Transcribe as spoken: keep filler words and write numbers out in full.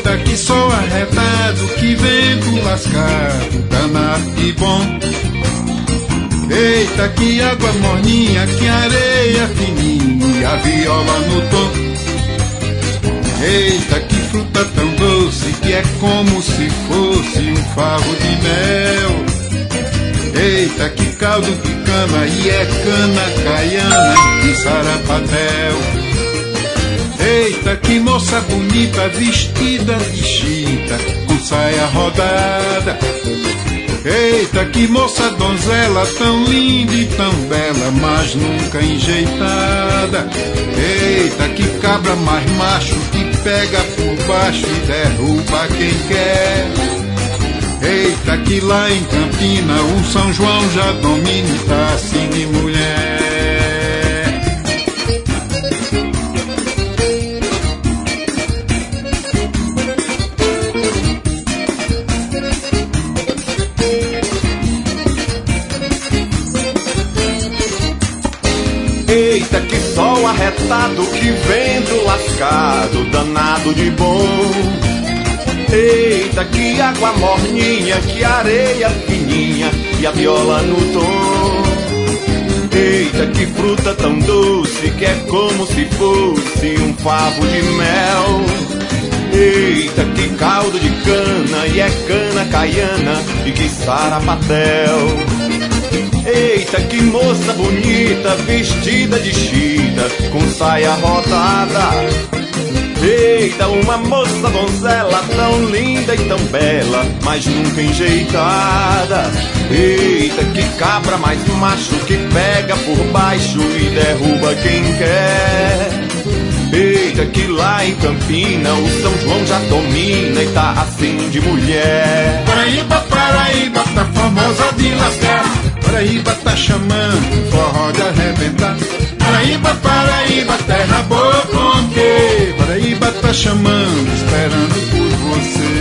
Eita, que sol arretado, que vento lascado, danado e bom. Eita, que água morninha, que areia fininha, a viola no tom. Eita, que fruta tão doce, que é como se fosse um favo de mel. Eita, que caldo de cana, e é cana caiana e sarapatel. Eita, que moça bonita, vestida de chita, com saia rodada. Eita, que moça donzela, tão linda e tão bela, mas nunca enjeitada. Eita, que cabra mais macho, que pega por baixo e derruba quem quer. Eita, que lá em Campina o São João já domina e tá assim de mulher. Eita, que sol arretado, que vento lascado, danado de bom. Eita, que água morninha, que areia fininha e a viola no tom. Eita, que fruta tão doce, que é como se fosse um favo de mel. Eita, que caldo de cana, e é cana caiana e que sarapatel. Eita, que moça bonita, vestida de chita, com saia rodada. Eita, uma moça donzela, tão linda e tão bela, mas nunca enjeitada. Eita, que cabra mais macho, que pega por baixo e derruba quem quer. Eita, que lá em Campina o São João já domina e tá assim de mulher. Paraíba, Paraíba, tá famosa de lascar. Paraíba tá chamando, forró de arrebentar. Paraíba, Paraíba, terra boa com quê? Paraíba tá chamando, esperando por você.